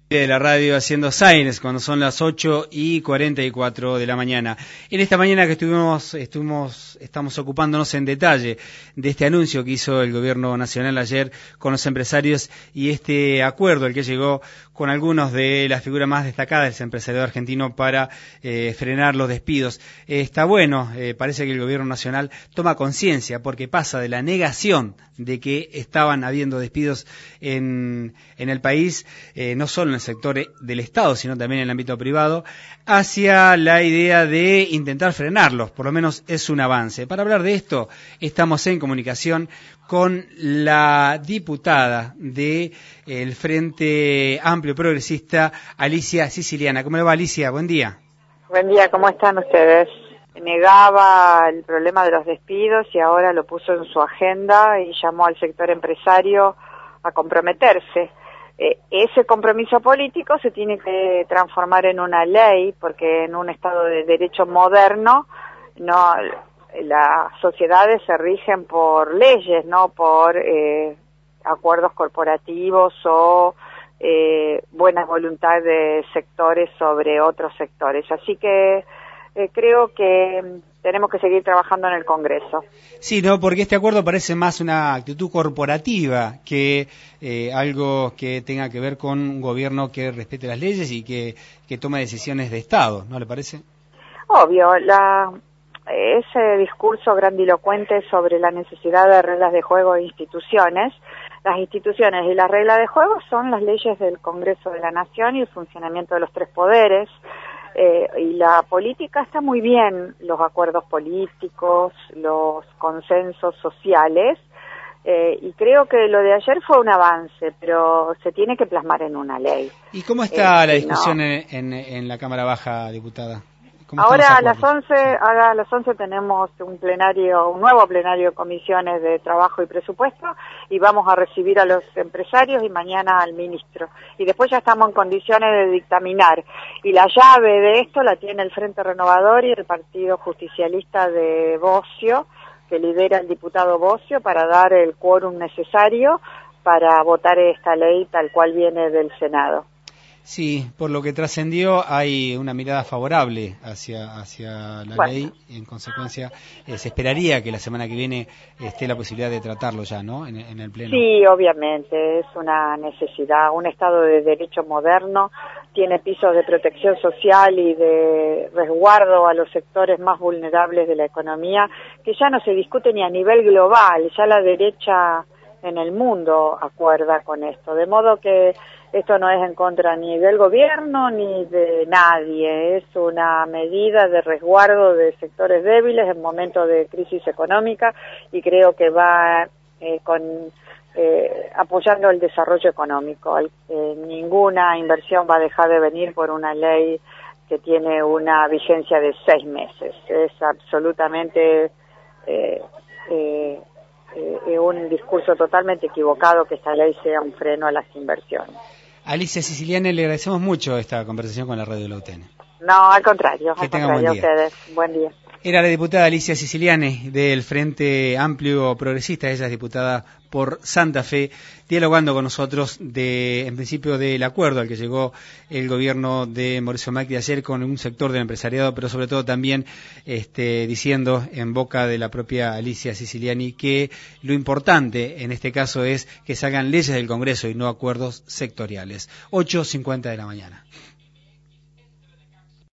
De la radio haciendo Science cuando son las 8:44 de la mañana. En esta mañana que estamos ocupándonos en detalle de este anuncio que hizo el gobierno nacional ayer con los empresarios y este acuerdo al que llegó con algunos de las figuras más destacadas del empresariado argentino para frenar los despidos. Está bueno, parece que el gobierno nacional toma conciencia porque pasa de la negación de que estaban habiendo despidos en el país, no solo en el sector del Estado, sino también en el ámbito privado, hacia la idea de intentar frenarlos, por lo menos es un avance. Para hablar de esto, estamos en comunicación con la diputada del Frente Amplio Progresista, Alicia Siciliana. ¿Cómo le va, Alicia? Buen día. Buen día, ¿cómo están ustedes? Negaba el problema de los despidos y ahora lo puso en su agenda y llamó al sector empresario a comprometerse. Ese compromiso político se tiene que transformar en una ley, porque en un Estado de Derecho moderno no, las sociedades se rigen por leyes, no por acuerdos corporativos o buena voluntad de sectores sobre otros sectores. Así que creo que tenemos que seguir trabajando en el Congreso. Sí, no, porque este acuerdo parece más una actitud corporativa que algo que tenga que ver con un gobierno que respete las leyes y que tome decisiones de Estado, ¿no le parece? Obvio, ese discurso grandilocuente sobre la necesidad de reglas de juego e instituciones, las instituciones y las reglas de juego son las leyes del Congreso de la Nación y el funcionamiento de los tres poderes. Y la política está muy bien, los acuerdos políticos, los consensos sociales, y creo que lo de ayer fue un avance, pero se tiene que plasmar en una ley. ¿Y cómo está la discusión en la Cámara Baja, diputada? Ahora a las 11 tenemos un nuevo plenario de comisiones de trabajo y presupuesto y vamos a recibir a los empresarios y mañana al ministro. Y después ya estamos en condiciones de dictaminar. Y la llave de esto la tiene el Frente Renovador y el Partido Justicialista de Bocio, que lidera el diputado Bocio, para dar el quórum necesario para votar esta ley tal cual viene del Senado. Sí, por lo que trascendió hay una mirada favorable hacia la ley, en consecuencia se esperaría que la semana que viene esté la posibilidad de tratarlo ya, ¿no?, en el Pleno. Sí, obviamente, es una necesidad. Un Estado de Derecho moderno tiene pisos de protección social y de resguardo a los sectores más vulnerables de la economía, que ya no se discute ni a nivel global, ya la derecha en el mundo acuerda con esto, de modo que esto no es en contra ni del gobierno ni de nadie, es una medida de resguardo de sectores débiles en momentos de crisis económica y creo que va apoyando el desarrollo económico. Ninguna inversión va a dejar de venir por una ley que tiene una vigencia de 6 meses. Es absolutamente un discurso totalmente equivocado que esta ley sea un freno a las inversiones. Alicia Siciliana, le agradecemos mucho esta conversación con la radio de la UTN. No, al contrario, que tengan buen día. A ustedes. Buen día. Era la diputada Alicia Siciliana del Frente Amplio Progresista, ella es diputada por Santa Fe, dialogando con nosotros en principio del acuerdo al que llegó el gobierno de Mauricio Macri ayer con un sector del empresariado, pero sobre todo también diciendo en boca de la propia Alicia Siciliani que lo importante en este caso es que se hagan leyes del Congreso y no acuerdos sectoriales. 8:50 de la mañana.